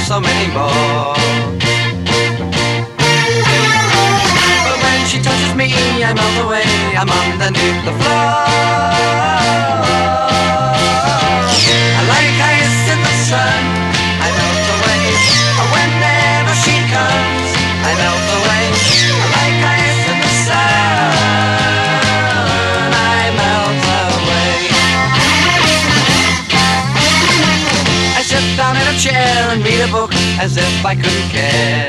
so many more. But when she touches me, I melt away, I'm underneath the floor. I like ice in the sun, I melt away. Whenever she comes, I melt away. I like ice in the sun, I melt away. I sit down in a chair and read a book as if I couldn't care.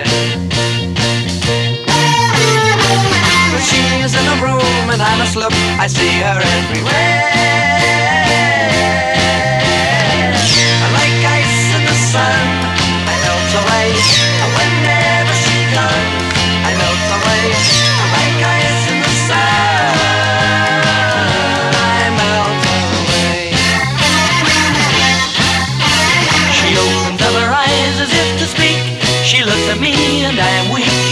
But she is in the room and I must look, I see her everywhere. I like ice in the sun, I melt away. Whenever she comes, I melt away. I like ice in the sun, I melt away. She opens up her eyes as if to speak. She looks at me and I am weak.